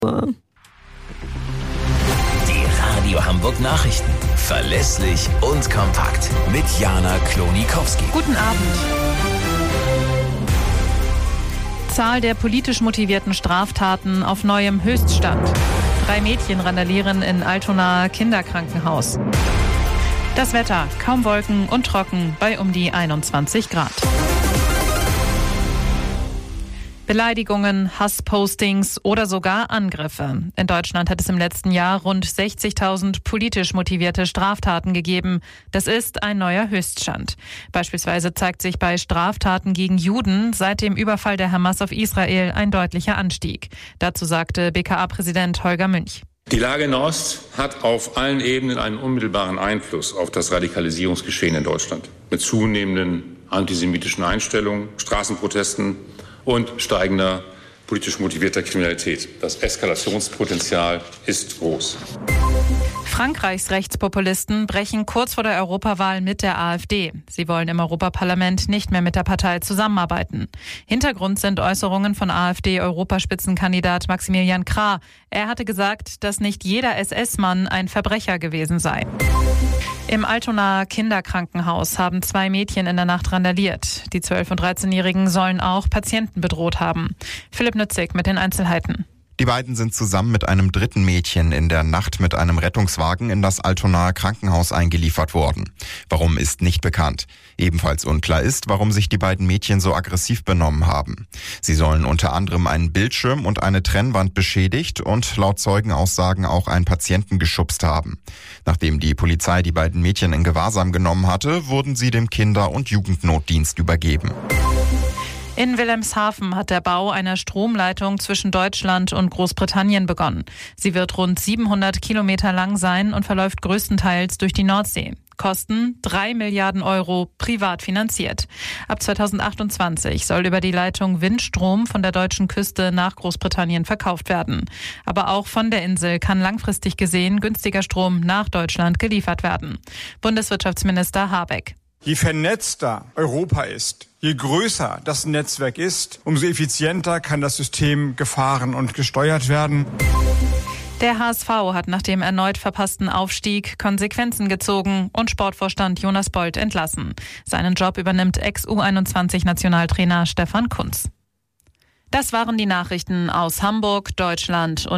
Die Radio Hamburg Nachrichten. Verlässlich und kompakt. Mit Jana Klonikowski. Guten Abend. Zahl der politisch motivierten Straftaten auf neuem Höchststand. 3 Mädchen randalieren in Altonaer Kinderkrankenhaus. Das Wetter, kaum Wolken und trocken bei um die 21 Grad. Beleidigungen, Hasspostings oder sogar Angriffe. In Deutschland hat es im letzten Jahr rund 60.000 politisch motivierte Straftaten gegeben. Das ist ein neuer Höchststand. Beispielsweise zeigt sich bei Straftaten gegen Juden seit dem Überfall der Hamas auf Israel ein deutlicher Anstieg. Dazu sagte BKA-Präsident Holger Münch. Die Lage in Ost hat auf allen Ebenen einen unmittelbaren Einfluss auf das Radikalisierungsgeschehen in Deutschland. Mit zunehmenden antisemitischen Einstellungen, Straßenprotesten und steigender politisch motivierter Kriminalität. Das Eskalationspotenzial ist groß. Frankreichs Rechtspopulisten brechen kurz vor der Europawahl mit der AfD. Sie wollen im Europaparlament nicht mehr mit der Partei zusammenarbeiten. Hintergrund sind Äußerungen von AfD-Europaspitzenkandidat Maximilian Krah. Er hatte gesagt, dass nicht jeder SS-Mann ein Verbrecher gewesen sei. Im Altonaer Kinderkrankenhaus haben 2 Mädchen in der Nacht randaliert. Die 12- und 13-Jährigen sollen auch Patienten bedroht haben. Philipp Nützig mit den Einzelheiten. Die beiden sind zusammen mit einem dritten Mädchen in der Nacht mit einem Rettungswagen in das Altonaer Krankenhaus eingeliefert worden. Warum ist nicht bekannt. Ebenfalls unklar ist, warum sich die beiden Mädchen so aggressiv benommen haben. Sie sollen unter anderem einen Bildschirm und eine Trennwand beschädigt und laut Zeugenaussagen auch einen Patienten geschubst haben. Nachdem die Polizei die beiden Mädchen in Gewahrsam genommen hatte, wurden sie dem Kinder- und Jugendnotdienst übergeben. In Wilhelmshaven hat der Bau einer Stromleitung zwischen Deutschland und Großbritannien begonnen. Sie wird rund 700 Kilometer lang sein und verläuft größtenteils durch die Nordsee. Kosten 3 Milliarden Euro, privat finanziert. Ab 2028 soll über die Leitung Windstrom von der deutschen Küste nach Großbritannien verkauft werden. Aber auch von der Insel kann langfristig gesehen günstiger Strom nach Deutschland geliefert werden. Bundeswirtschaftsminister Habeck. Je vernetzter Europa ist, je größer das Netzwerk ist, umso effizienter kann das System gefahren und gesteuert werden. Der HSV hat nach dem erneut verpassten Aufstieg Konsequenzen gezogen und Sportvorstand Jonas Bold entlassen. Seinen Job übernimmt Ex-U21-Nationaltrainer Stefan Kuntz. Das waren die Nachrichten aus Hamburg, Deutschland und